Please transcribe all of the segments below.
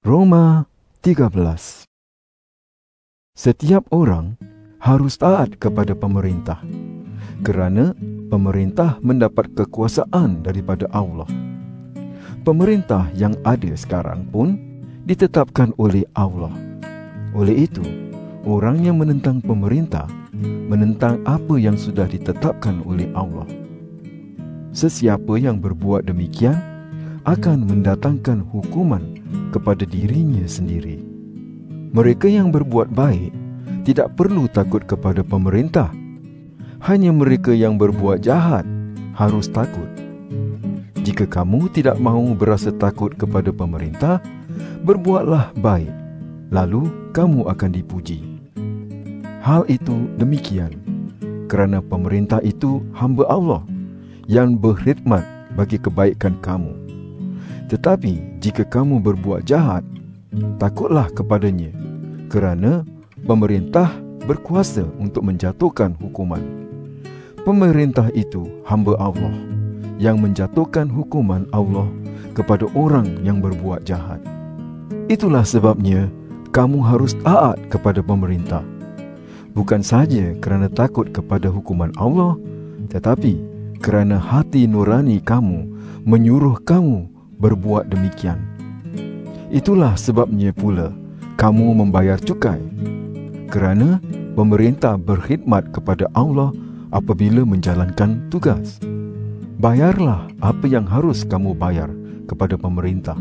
Roma 13. Setiap orang harus taat kepada pemerintah, kerana pemerintah mendapat kekuasaan daripada Allah. Pemerintah yang ada sekarang pun ditetapkan oleh Allah. Oleh itu, orang yang menentang pemerintah menentang apa yang sudah ditetapkan oleh Allah. Sesiapa yang berbuat demikian akan mendatangkan hukuman kepada dirinya sendiri. Mereka yang berbuat baik tidak perlu takut kepada pemerintah. Hanya mereka yang berbuat jahat harus takut. Jika kamu tidak mahu berasa takut kepada pemerintah, berbuatlah baik, lalu kamu akan dipuji. Hal itu demikian kerana pemerintah itu hamba Allah yang berkhidmat bagi kebaikan kamu. Tetapi jika kamu berbuat jahat, takutlah kepadanya, kerana pemerintah berkuasa untuk menjatuhkan hukuman. Pemerintah itu hamba Allah yang menjatuhkan hukuman Allah kepada orang yang berbuat jahat. Itulah sebabnya kamu harus taat kepada pemerintah. Bukan saja kerana takut kepada hukuman Allah, tetapi kerana hati nurani kamu menyuruh kamu berbuat demikian. Itulah sebabnya pula kamu membayar cukai, kerana pemerintah berkhidmat kepada Allah apabila menjalankan tugas. Bayarlah apa yang harus kamu bayar kepada pemerintah.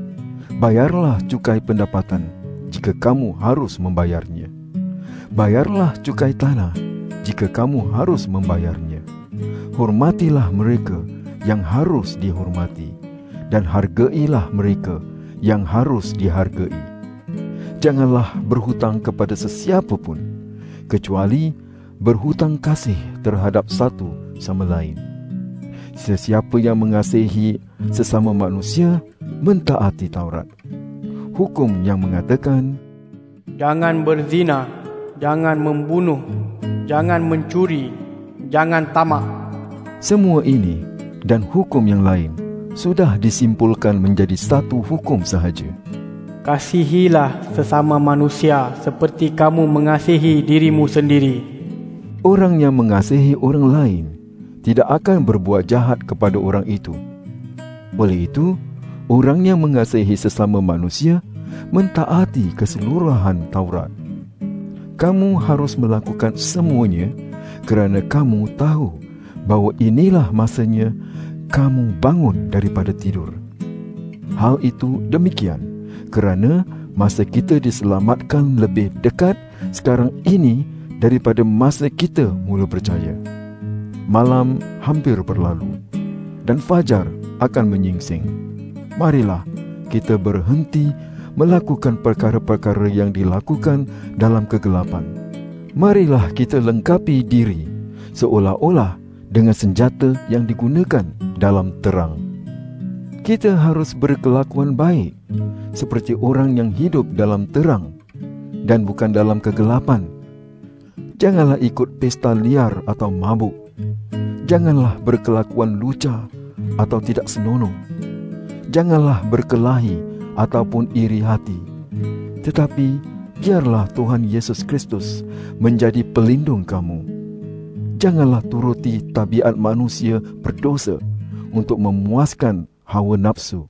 Bayarlah cukai pendapatan jika kamu harus membayarnya. Bayarlah cukai tanah jika kamu harus membayarnya. Hormatilah mereka yang harus dihormati, dan hargailah mereka yang harus dihargai. Janganlah berhutang kepada sesiapa pun, kecuali berhutang kasih terhadap satu sama lain. Sesiapa yang mengasihi sesama manusia mentaati Taurat. Hukum yang mengatakan, jangan berzina, jangan membunuh, jangan mencuri, jangan tamak. Semua ini dan hukum yang lain sudah disimpulkan menjadi satu hukum sahaja. Kasihilah sesama manusia seperti kamu mengasihi dirimu sendiri. Orang yang mengasihi orang lain tidak akan berbuat jahat kepada orang itu. Oleh itu, orang yang mengasihi sesama manusia mentaati keseluruhan Taurat. Kamu harus melakukan semuanya kerana kamu tahu bahawa inilah masanya kamu bangun daripada tidur. Hal itu demikian kerana masa kita diselamatkan lebih dekat sekarang ini daripada masa kita mula percaya. Malam hampir berlalu dan fajar akan menyingsing. Marilah kita berhenti melakukan perkara-perkara yang dilakukan dalam kegelapan. Marilah kita lengkapi diri seolah-olah dengan senjata yang digunakan dalam terang. Kita harus berkelakuan baik seperti orang yang hidup dalam terang dan bukan dalam kegelapan. Janganlah ikut pesta liar atau mabuk. Janganlah berkelakuan lucah atau tidak senonoh. Janganlah berkelahi ataupun iri hati. Tetapi biarlah Tuhan Yesus Kristus menjadi pelindung kamu. Janganlah turuti tabiat manusia berdosa untuk memuaskan hawa nafsu.